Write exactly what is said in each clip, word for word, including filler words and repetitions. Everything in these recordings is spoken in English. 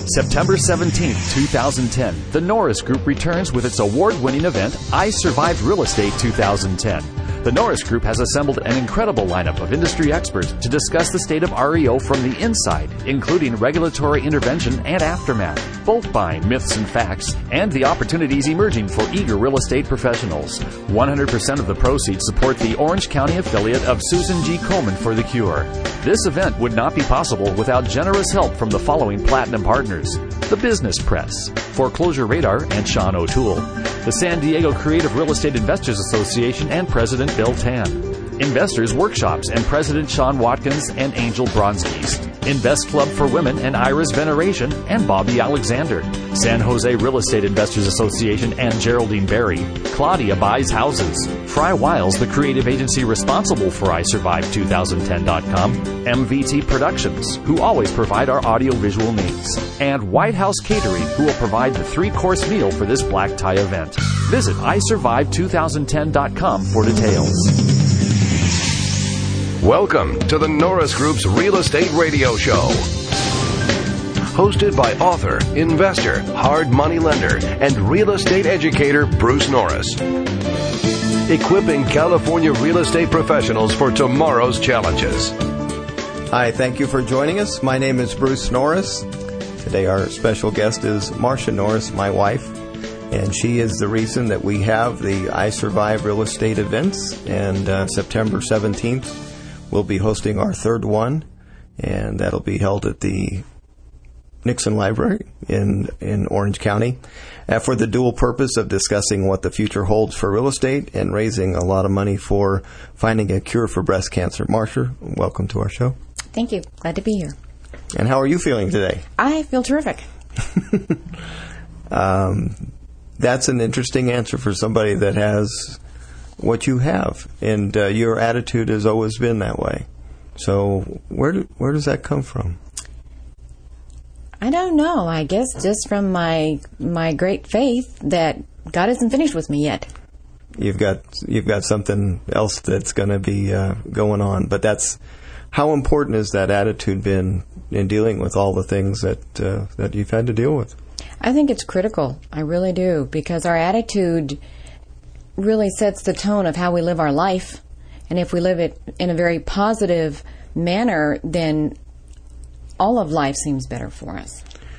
September seventeenth, twenty ten, the Norris Group returns with its award-winning event, I Survived Real Estate twenty ten. The Norris Group has assembled an incredible lineup of industry experts to discuss the state of R E O from the inside, including regulatory intervention and aftermath, fault buying myths and facts, and the opportunities emerging for eager real estate professionals. one hundred percent of the proceeds support the Orange County affiliate of Susan G. Komen for the Cure. This event would not be possible without generous help from the following platinum partners: the Business Press, Foreclosure Radar, and Sean O'Toole, the San Diego Creative Real Estate Investors Association and President Bill Tan, Investors Workshops and President Sean Watkins and Angel Bronskis, Invest Club for Women and Iris Veneration and Bobby Alexander, San Jose Real Estate Investors Association and Geraldine Berry, Claudia Buys Houses, Fry Wiles, the creative agency responsible for I Survived twenty ten dot com, M V T Productions, who always provide our audio-visual needs, and White House Catering, who will provide the three-course meal for this black tie event. Visit I Survived twenty ten dot com for details. Welcome to the Norris Group's Real Estate Radio Show. Hosted by author, investor, hard money lender, and real estate educator Bruce Norris. Equipping California real estate professionals for tomorrow's challenges. Hi, thank you for joining us. My name is Bruce Norris. Today our special guest is Marcia Norris, my wife, and she is the reason that we have the I Survive Real Estate events. And uh, September seventeenth, we'll be hosting our third one, and that'll be held at the Nixon Library in, in Orange County uh, for the dual purpose of discussing what the future holds for real estate and raising a lot of money for finding a cure for breast cancer. Marcia, welcome to our show. Thank you. Glad to be here. And how are you feeling today? I feel terrific. um, that's an interesting answer for somebody that has what you have, and uh, your attitude has always been that way. So where do, where does that come from? I don't know. I guess just from my my great faith that God isn't finished with me yet. You've got you've got something else that's going to be uh, going on, but that's how important has that attitude been in dealing with all the things that uh, that you've had to deal with? I think it's critical. I really do, because our attitude really sets the tone of how we live our life. And if we live it in a very positive manner, then all of life seems better for us.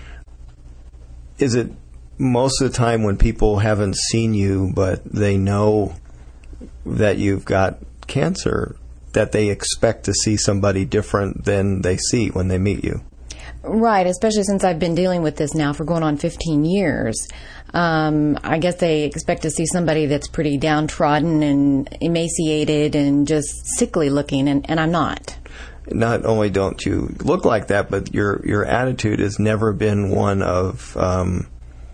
Is it most of the time when people haven't seen you, but they know that you've got cancer, that they expect to see somebody different than they see when they meet you? Right, especially since I've been dealing with this now for going on fifteen years. Um, I guess they expect to see somebody that's pretty downtrodden and emaciated and just sickly looking, and, and I'm not. Not only don't you look like that, but your your attitude has never been one of, um,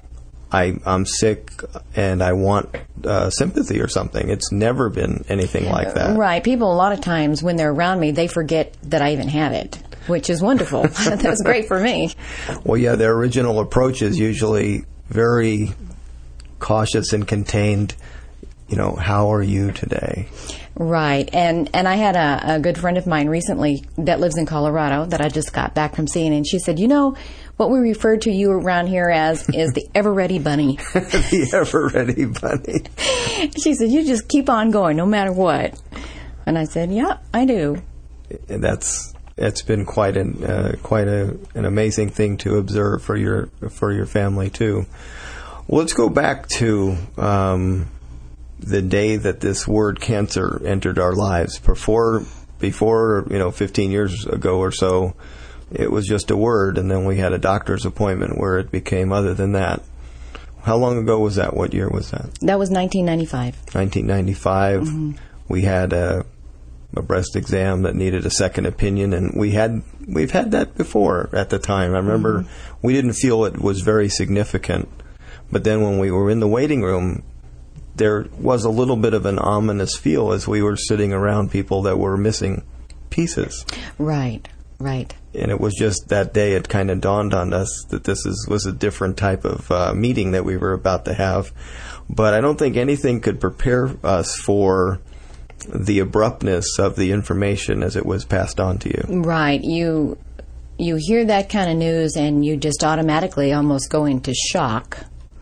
I, I'm sick and I want uh, sympathy or something. It's never been anything like that. Right. People, a lot of times when they're around me, they forget that I even have it, which is wonderful. That's great for me. Well, yeah, their original approach is usually very cautious and contained. You know, how are you today? Right. And and I had a, a good friend of mine recently that lives in Colorado that I just got back from seeing, and she said, you know, what we refer to you around here as is the ever-ready bunny. The ever-ready bunny. She said, you just keep on going no matter what. And I said, yeah, I do. That's it's been quite an uh, quite a, an amazing thing to observe for your for your family too. Well, let's go back to um, the day that this word cancer entered our lives. Before, before you know, fifteen years ago or so, it was just a word, and then we had a doctor's appointment where it became other than that. How long ago was that? What year was that? That was nineteen ninety-five. nineteen ninety-five. Mm-hmm. We had a, a breast exam that needed a second opinion, and we had we've had that before at the time. I remember mm-hmm. we didn't feel it was very significant, but then when we were in the waiting room, there was a little bit of an ominous feel as we were sitting around people that were missing pieces. Right, right. And it was just that day it kind of dawned on us that this is, was a different type of uh, meeting that we were about to have. But I don't think anything could prepare us for the abruptness of the information as it was passed on to you. Right. You you hear that kind of news and you just automatically almost go into shock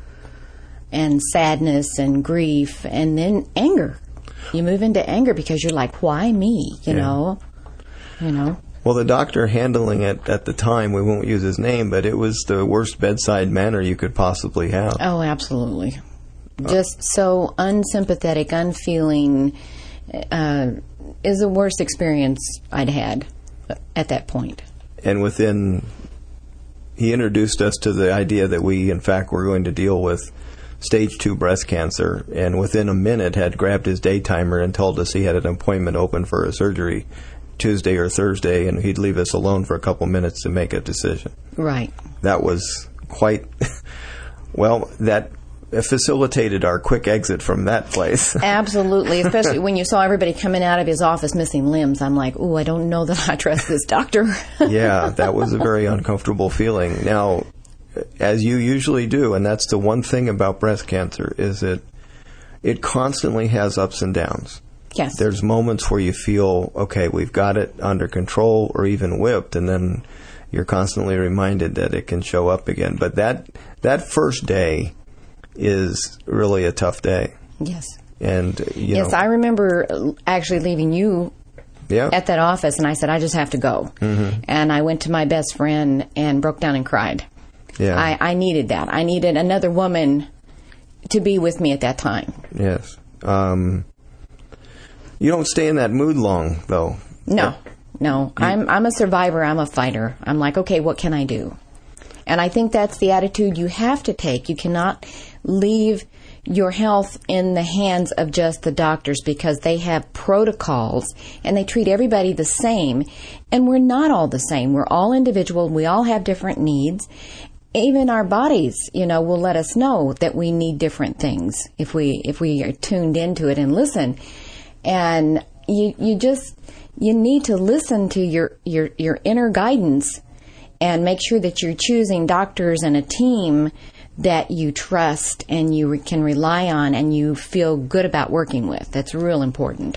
and sadness and grief and then anger. You move into anger because you're like, why me? You Yeah. know? You know? Well, the doctor handling it at the time, we won't use his name, but it was the worst bedside manner you could possibly have. Oh, absolutely. Just so unsympathetic, unfeeling, uh, is the worst experience I'd had at that point. And within, he introduced us to the idea that we, in fact, were going to deal with stage two breast cancer, and within a minute had grabbed his day timer and told us he had an appointment open for a surgery Tuesday or Thursday, and he'd leave us alone for a couple minutes to make a decision. Right. That was quite, well, that facilitated our quick exit from that place. Absolutely, especially when you saw everybody coming out of his office missing limbs. I'm like, ooh, I don't know that I trust this doctor. Yeah, that was a very uncomfortable feeling. Now, as you usually do, and that's the one thing about breast cancer, is that it constantly has ups and downs. Yes. There's moments where you feel, okay, we've got it under control or even whipped, and then you're constantly reminded that it can show up again. But that that first day is really a tough day. Yes. And you Yes, know, I remember actually leaving you yeah. at that office, and I said, I just have to go. Mm-hmm. And I went to my best friend and broke down and cried. Yeah. I, I needed that. I needed another woman to be with me at that time. Yes. Um, you don't stay in that mood long, though. No, no. I'm I'm a survivor. I'm a fighter. I'm like, okay, what can I do? And I think that's the attitude you have to take. You cannot leave your health in the hands of just the doctors, because they have protocols and they treat everybody the same. And we're not all the same. We're all individual. We all have different needs. Even our bodies, you know, will let us know that we need different things if we if we are tuned into it and listen. And you you just you need to listen to your your, your inner guidance and make sure that you're choosing doctors and a team that you trust and you re- can rely on and you feel good about working with. That's real important.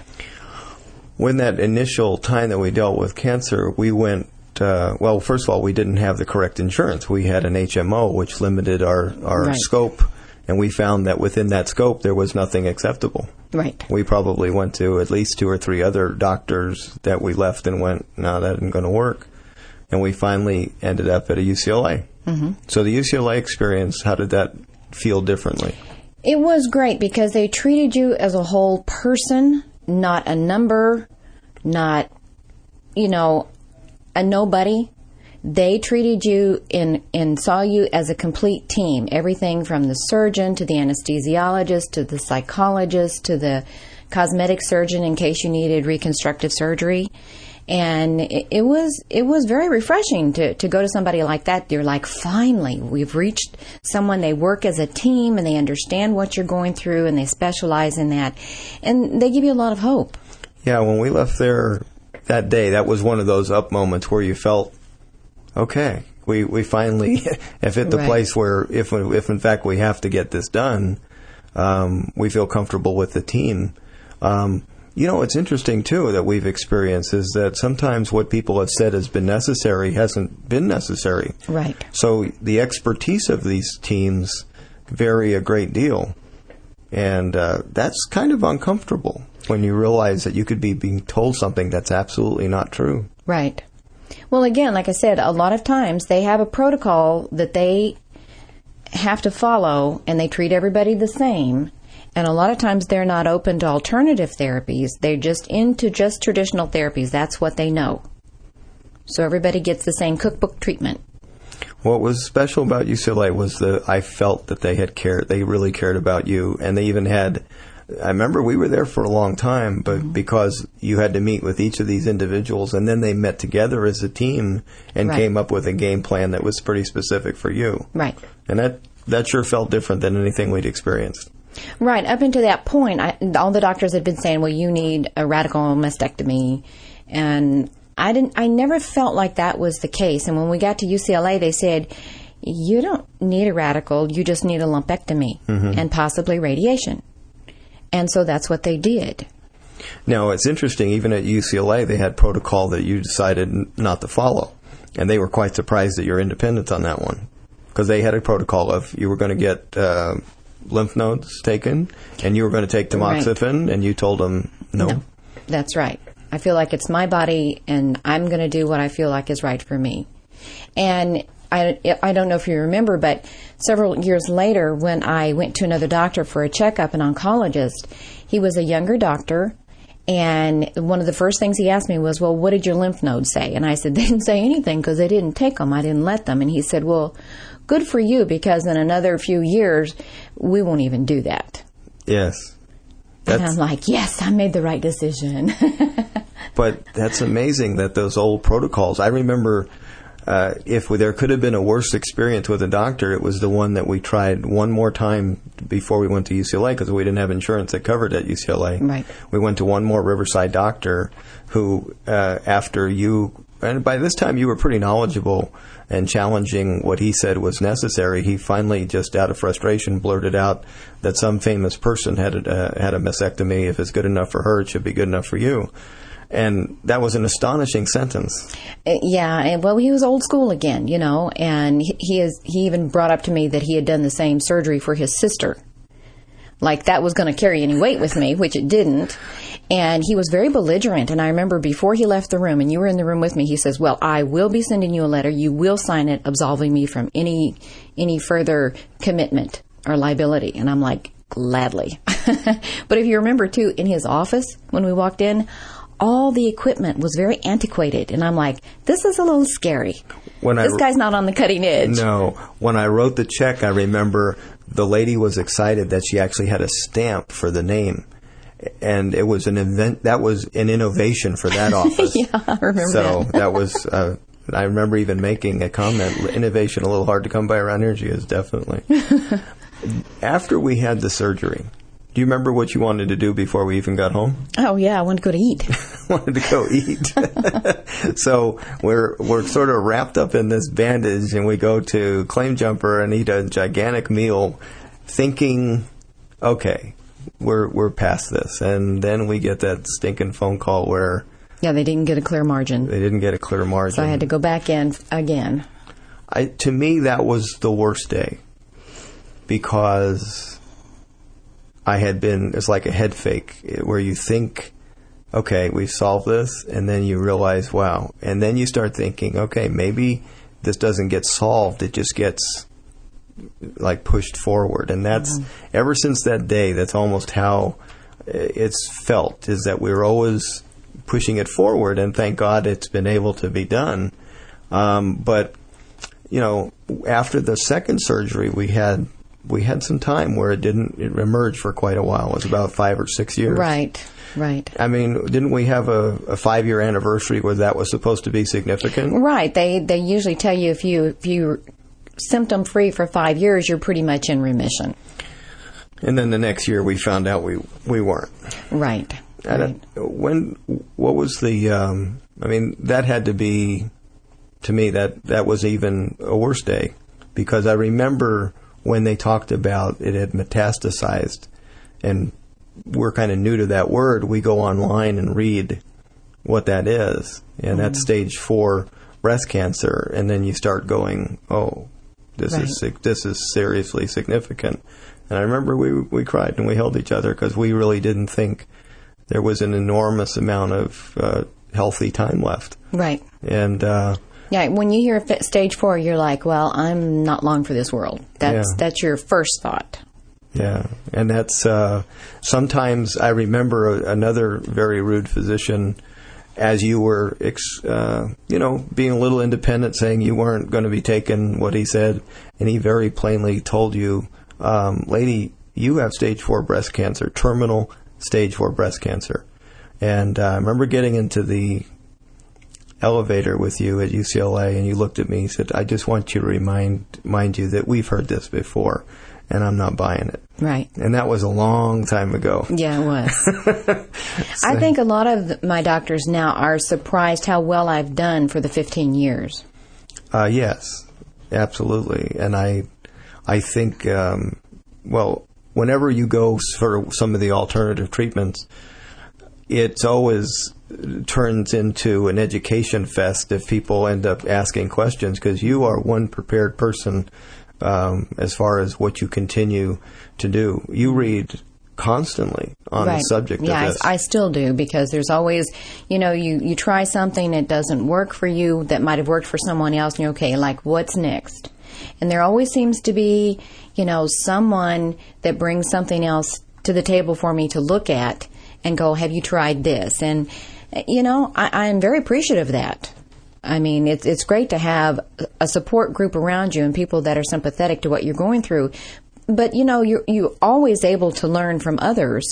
When that initial time that we dealt with cancer, we went, uh, well, first of all, we didn't have the correct insurance. We had an H M O, which limited our, our Right. scope, and we found that within that scope there was nothing acceptable. Right. We probably went to at least two or three other doctors that we left and went, no, that isn't going to work. And we finally ended up at a U C L A. Mm-hmm. So the U C L A experience, how did that feel differently? It was great because they treated you as a whole person, not a number, not, you know, a nobody. They treated you in, and saw you as a complete team. Everything from the surgeon to the anesthesiologist to the psychologist to the cosmetic surgeon in case you needed reconstructive surgery. And it, it was it was very refreshing to, to go to somebody like that. You're like, finally, we've reached someone. They work as a team and they understand what you're going through and they specialize in that. And they give you a lot of hope. Yeah, when we left there that day, that was one of those up moments where you felt, okay, we, we finally have hit the Right. place where if, if in fact we have to get this done, um, we feel comfortable with the team. Um, you know, it's interesting, too, that we've experienced is that sometimes what people have said has been necessary hasn't been necessary. Right. So the expertise of these teams vary a great deal. And uh, that's kind of uncomfortable when you realize that you could be being told something that's absolutely not true. Right. Well, again, like I said, a lot of times they have a protocol that they have to follow, and they treat everybody the same. And a lot of times they're not open to alternative therapies. They're just into just traditional therapies. That's what they know. So everybody gets the same cookbook treatment. What was special about U C L A was that I felt that they had cared. They really cared about you. And they even had, I remember we were there for a long time, but mm-hmm. because you had to meet with each of these individuals, and then they met together as a team and Right. came up with a game plan that was pretty specific for you. Right. And that, that sure felt different than anything we'd experienced. Right. Up until that point, I, all the doctors had been saying, well, you need a radical mastectomy. And I didn't. I never felt like that was the case. And when we got to U C L A, they said, you don't need a radical. You just need a lumpectomy mm-hmm. and possibly radiation. And so that's what they did. Now, it's interesting. Even at U C L A, they had protocol that you decided n- not to follow. And they were quite surprised at your independence on that one, because they had a protocol of you were going to get uh, lymph nodes taken, and you were going to take tamoxifen, right. and you told them no. no. That's right. I feel like it's my body, and I'm going to do what I feel like is right for me. And I, I don't know if you remember, but several years later, when I went to another doctor for a checkup, an oncologist, he was a younger doctor, and one of the first things he asked me was, well, what did your lymph nodes say? And I said, they didn't say anything because they didn't take them. I didn't let them. And he said, well, good for you, because in another few years, we won't even do that. Yes. That's, and I'm like, yes, I made the right decision. But that's amazing that those old protocols, I remember uh, if there could have been a worse experience with a doctor, it was the one that we tried one more time before we went to U C L A, because we didn't have insurance that covered at U C L A. Right. We went to one more Riverside doctor who, uh, after you, and by this time you were pretty knowledgeable and challenging what he said was necessary, he finally, just out of frustration, blurted out that some famous person had a, uh, had a mastectomy. If it's good enough for her, it should be good enough for you. And that was an astonishing sentence. Uh, yeah, and well, he was old school again, you know, and he, he is. He even brought up to me that he had done the same surgery for his sister. Like that was going to carry any weight with me, which it didn't. And he was very belligerent. And I remember before he left the room, and you were in the room with me, he says, well, I will be sending you a letter. You will sign it absolving me from any any further commitment or liability. And I'm like, gladly. But if you remember, too, in his office, when we walked in, all the equipment was very antiquated. And I'm like, this is a little scary. When this I, guy's not on the cutting edge. No. When I wrote the check, I remember the lady was excited that she actually had a stamp for the name. And it was an event, that was an innovation for that office. Yeah, I remember so that. So that was, uh, I remember even making a comment, innovation a little hard to come by around here. She is definitely. After we had the surgery, do you remember what you wanted to do before we even got home? Oh, yeah, I wanted to go to eat. wanted to go eat. So we're we're sort of wrapped up in this bandage, and we go to Claim Jumper and eat a gigantic meal, thinking, okay, we're we're past this. And then we get that stinking phone call where... Yeah, they didn't get a clear margin. They didn't get a clear margin. So I had to go back in again. I, to me, that was the worst day, because I had been, it's like a head fake where you think, okay, we've solved this, and then you realize, wow. And then you start thinking, okay, maybe this doesn't get solved, it just gets like pushed forward. And that's, mm-hmm. ever since that day, that's almost how it's felt, is that we're always pushing it forward, and thank God it's been able to be done. Um, but, you know, after the second surgery, we had... We had some time where it didn't it emerge for quite a while. It was about five or six years. Right, right. I mean, didn't we have a, a five-year anniversary where that was supposed to be significant? Right. They they usually tell you if you if you're symptom-free for five years, you're pretty much in remission. And then the next year, we found out we we weren't. Right. And right. when what was the? Um, I mean, that had to be, to me, that that was even a worse day, because I remember when they talked about it had metastasized, and we're kind of new to that word, we go online and read what that is, and mm-hmm. that's stage four breast cancer, and then you start going, oh, this right. is this is seriously significant. And I remember we we cried and we held each other, because we really didn't think there was an enormous amount of uh, healthy time left. Right. And uh, yeah, when you hear stage four, you're like, well, I'm not long for this world. That's yeah. that's your first thought. Yeah, and that's uh, sometimes I remember a, another very rude physician, as you were, ex, uh, you know, being a little independent, saying you weren't going to be taking what he said, and he very plainly told you, um, lady, you have stage four breast cancer, terminal stage four breast cancer. And uh, I remember getting into the elevator with you at U C L A, and you looked at me and said, I just want you to remind mind you that we've heard this before, and I'm not buying it. Right. And that was a long time ago. Yeah, it was. so. I think a lot of my doctors now are surprised how well I've done for the fifteen years. Uh, yes, absolutely. And I, I think, um, well, whenever you go for some of the alternative treatments, it's always turns into an education fest if people end up asking questions, because you are one prepared person um, as far as what you continue to do. You read constantly on right. the subject yeah, of this. I, I still do, because there's always, you know, you, you try something that doesn't work for you that might have worked for someone else, and you're okay, like, what's next? And there always seems to be, you know, someone that brings something else to the table for me to look at and go, have you tried this? And, you know, I, I am very appreciative of that. I mean, it's it's great to have a support group around you and people that are sympathetic to what you're going through. But, you know, you're, you're always able to learn from others.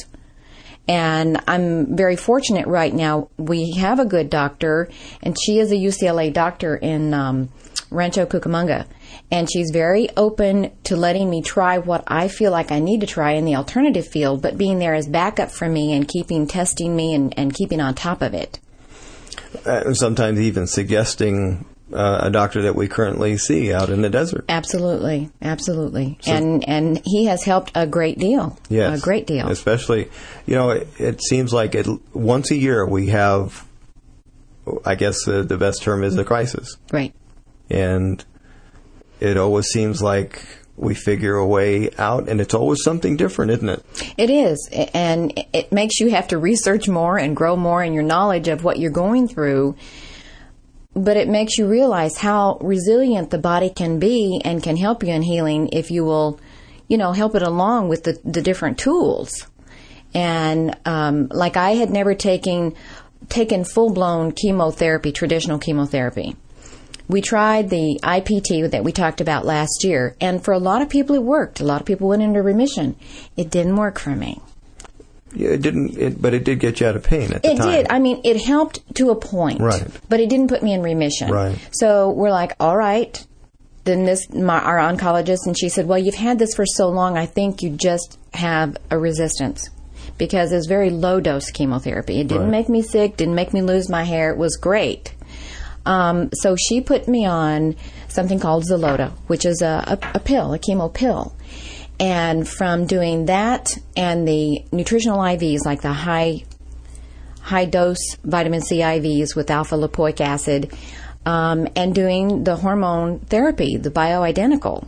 And I'm very fortunate right now. We have a good doctor, and she is a U C L A doctor in um, Rancho Cucamonga. And she's very open to letting me try what I feel like I need to try in the alternative field, but being there as backup for me and keeping testing me and, and keeping on top of it. Uh, sometimes even suggesting uh, a doctor that we currently see out in the desert. Absolutely, absolutely. So, and and he has helped a great deal. Yes. A great deal. Especially, you know, it, it seems like it, once a year we have, I guess uh, the best term is a crisis. Right. And it always seems like we figure a way out, and it's always something different, isn't it? It is, and it makes you have to research more and grow more in your knowledge of what you're going through, but it makes you realize how resilient the body can be and can help you in healing if you will, you know, help it along with the, the different tools. And um, like I had never taken, taken full-blown chemotherapy, traditional chemotherapy. We tried the I P T that we talked about last year, and for a lot of people it worked. A lot of people went into remission. It didn't work for me. Yeah, it didn't, it, but it did get you out of pain at the it time. It did. I mean, it helped to a point. Right. But it didn't put me in remission. Right. So we're like, all right. Then this, my, our oncologist, and she said, well, you've had this for so long, I think you just have a resistance. Because it was very low-dose chemotherapy. It didn't Right. make me sick, didn't make me lose my hair. It was great. Um, so she put me on something called Xeloda, which is a, a, a pill, a chemo pill. And from doing that and the nutritional I Vs, like the high high dose vitamin C I Vs with alpha lipoic acid, um, and doing the hormone therapy, the bioidentical,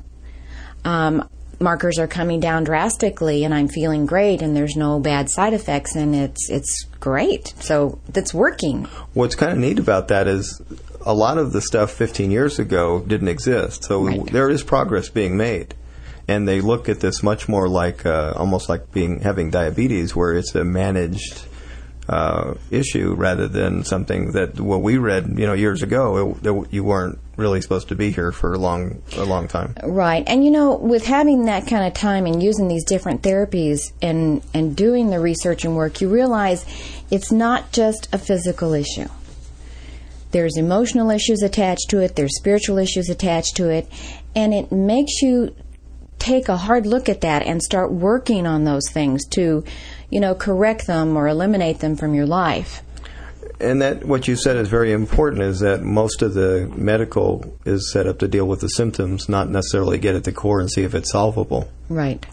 um, markers are coming down drastically, and I'm feeling great, and there's no bad side effects, and it's it's great. So that's working. What's kind of neat about that is a lot of the stuff fifteen years ago didn't exist. So Right. there is progress being made. And they look at this much more like, uh, almost like being having diabetes, where it's a managed uh, issue rather than something that, what we read, you know, years ago, it, it, you weren't really supposed to be here for a long, a long time. Right. And, you know, with having that kind of time and using these different therapies and, and doing the research and work, you realize it's not just a physical issue. There's emotional issues attached to it. There's spiritual issues attached to it. And it makes you take a hard look at that and start working on those things to, you know, correct them or eliminate them from your life. And that, what you said is very important, is that most of the medical is set up to deal with the symptoms, not necessarily get at the core and see if it's solvable. Right.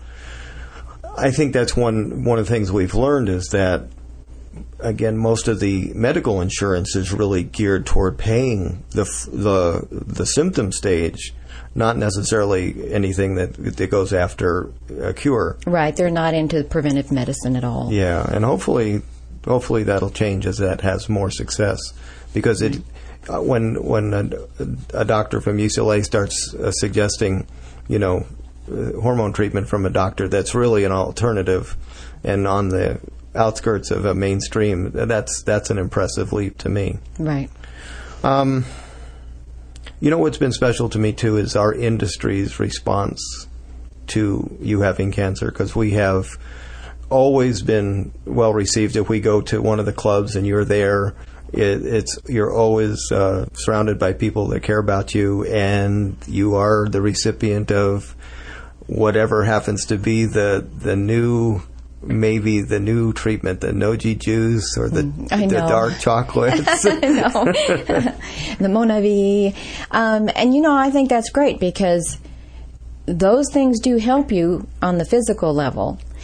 I think that's one one of the things we've learned is that, again, most of the medical insurance is really geared toward paying the the the symptom stage, not necessarily anything that that goes after a cure. Right. They're not into preventive medicine at all. Yeah, and hopefully, hopefully that'll change as that has more success, because it uh, when when a, a doctor from U C L A starts uh, suggesting, you know, uh, hormone treatment from a doctor that's really an alternative and on the outskirts of a mainstream, that's that's an impressive leap to me. Right. Um, you know what's been special to me too is our industry's response to you having cancer, because we have always been well received. If we go to one of the clubs and you're there, it, it's you're always uh, surrounded by people that care about you, and you are the recipient of whatever happens to be the the new. Maybe the new treatment, the Noji juice or the, I the know. dark chocolates. I know. The Monavi. Um, and, you know, I think that's great because those things do help you on the physical level.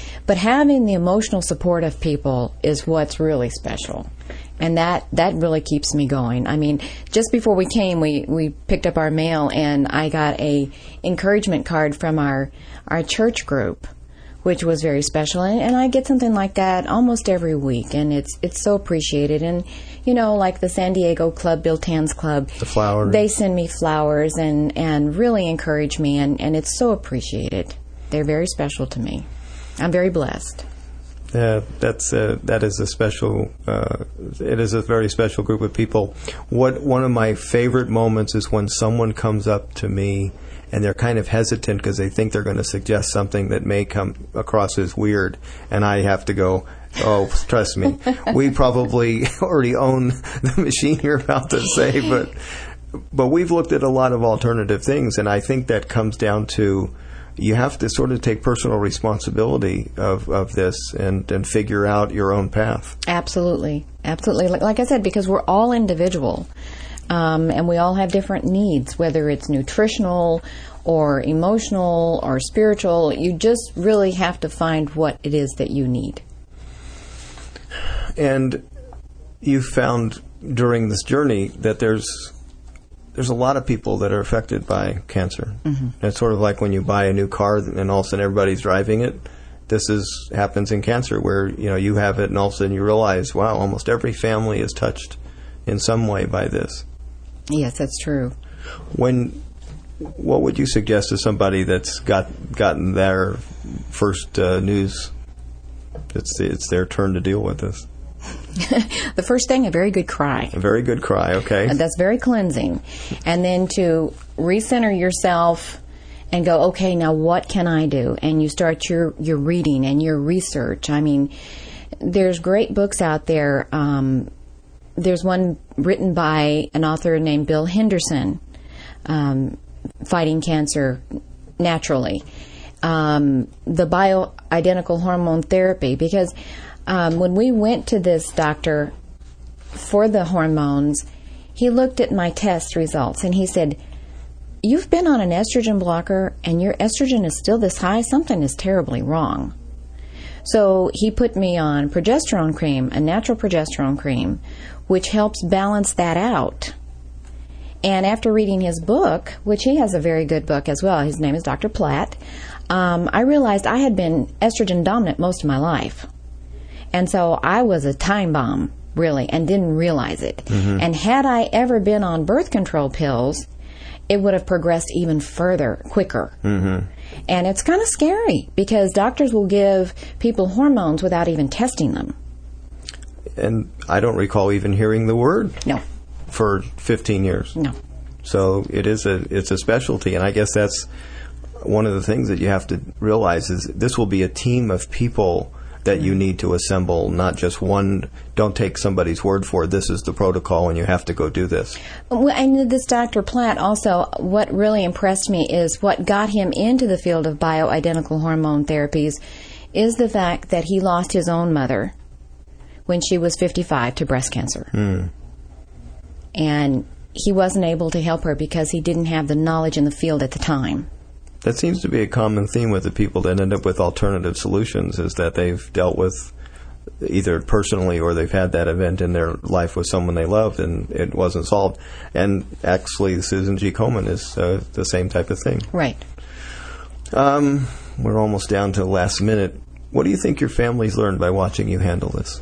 But having the emotional support of people is what's really special. And that, that really keeps me going. I mean, just before we came, we, we picked up our mail, and I got a encouragement card from our, our church group, which was very special. And, and I get something like that almost every week, and it's it's so appreciated. And, you know, like the San Diego Club, Bill Tan's Club, the flowers. They send me flowers and, and really encourage me, and, and it's so appreciated. They're very special to me. I'm very blessed. Yeah, that's uh, that is a special. Uh, it is a very special group of people. What one of my favorite moments is when someone comes up to me and they're kind of hesitant because they think they're going to suggest something that may come across as weird, and I have to go, "Oh, trust me, we probably already own the machine you're about to say." But but we've looked at a lot of alternative things, and I think that comes down to, you have to sort of take personal responsibility of, of this and, and figure out your own path. Absolutely. Absolutely. Like, like I said, because we're all individual, um, and we all have different needs, whether it's nutritional or emotional or spiritual. You just really have to find what it is that you need. And you found during this journey that there's There's a lot of people that are affected by cancer. Mm-hmm. It's sort of like when you buy a new car and all of a sudden everybody's driving it. This is happens in cancer, where you know you have it and all of a sudden you realize, wow, almost every family is touched in some way by this. Yes, that's true. When, what would you suggest to somebody that's got gotten their first uh, news? It's it's their turn to deal with this. The first thing, a very good cry. A very good cry, okay. That's very cleansing. And then to recenter yourself and go, okay, now what can I do? And you start your, your reading and your research. I mean, there's great books out there. Um, there's one written by an author named Bill Henderson, um, Fighting Cancer Naturally. Um, the bioidentical hormone therapy, because Um, when we went to this doctor for the hormones, he looked at my test results and he said, "You've been on an estrogen blocker and your estrogen is still this high. Something is terribly wrong." So he put me on progesterone cream, a natural progesterone cream, which helps balance that out. And after reading his book, which he has a very good book as well, his name is Doctor Platt, um, I realized I had been estrogen dominant most of my life. And so I was a time bomb, really, and didn't realize it. Mm-hmm. And had I ever been on birth control pills, it would have progressed even further, quicker. Mm-hmm. And it's kind of scary because doctors will give people hormones without even testing them. And I don't recall even hearing the word. No. For fifteen years. No. So it is a it's a specialty, and I guess that's one of the things that you have to realize is this will be a team of people that you need to assemble, not just one. Don't take somebody's word for it. This is the protocol, and you have to go do this. Well, and this Doctor Platt also, what really impressed me is what got him into the field of bioidentical hormone therapies is the fact that he lost his own mother when she was fifty-five to breast cancer. Mm. And he wasn't able to help her because he didn't have the knowledge in the field at the time. That seems to be a common theme with the people that end up with alternative solutions, is that they've dealt with either personally or they've had that event in their life with someone they loved and it wasn't solved. And actually, Susan G. Komen is uh, the same type of thing. Right. Um, we're almost down to the last minute. What do you think your family's learned by watching you handle this?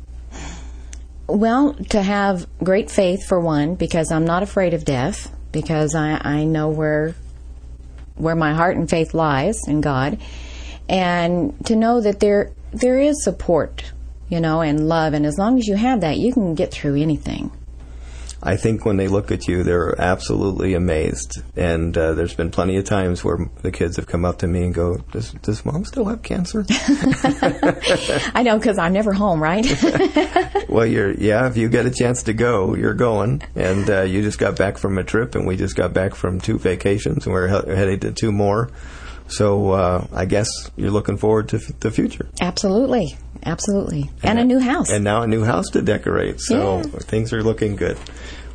Well, to have great faith, for one, because I'm not afraid of death, because I, I know where... where my heart and faith lies in God, and to know that there there is support, you know, and love, and as long as you have that, you can get through anything. I think when they look at you, they're absolutely amazed, and uh, there's been plenty of times where the kids have come up to me and go, does, does Mom still have cancer? I know, because I'm never home, right? Well, you're yeah, if you get a chance to go, you're going, and uh, you just got back from a trip, and we just got back from two vacations, and we're he- headed to two more, so uh, I guess you're looking forward to f- the future. Absolutely. Absolutely. And, and a new house. And now a new house to decorate, so yeah. Things are looking good.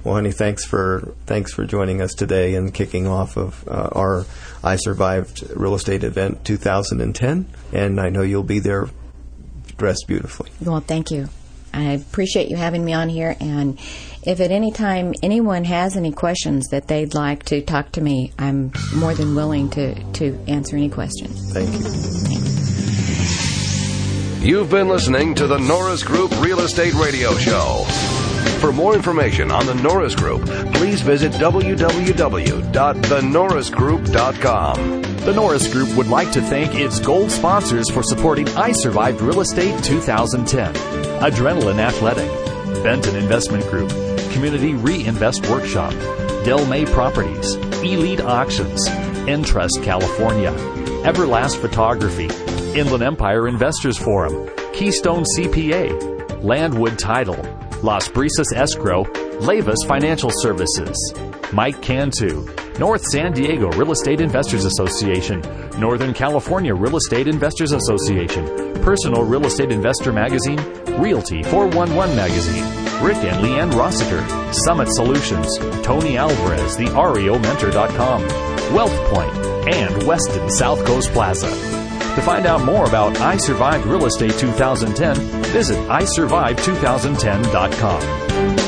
Well, honey, thanks for thanks for joining us today and kicking off of uh, our I Survived Real Estate event two thousand ten. And I know you'll be there dressed beautifully. Well, thank you. I appreciate you having me on here. And if at any time anyone has any questions that they'd like to talk to me, I'm more than willing to, to answer any questions. Thank you. Thank you. You've been listening to the Norris Group Real Estate Radio Show. For more information on the Norris Group, please visit w w w dot the norris group dot com. The Norris Group would like to thank its gold sponsors for supporting I Survived Real Estate two thousand ten. Adrenaline Athletic, Benton Investment Group, Community Reinvest Workshop, Del May Properties, Elite Auctions, Entrust California, Everlast Photography, Inland Empire Investors Forum, Keystone C P A, Landwood Title, Las Brisas Escrow, Lavis Financial Services, Mike Cantu, North San Diego Real Estate Investors Association, Northern California Real Estate Investors Association, Personal Real Estate Investor Magazine, Realty four one one Magazine, Rick and Leanne Rossiter, Summit Solutions, Tony Alvarez, the R E O Mentor dot com, Wealth Point, and Westin South Coast Plaza. To find out more about I Survived Real Estate two thousand ten, visit i survive two thousand ten dot com.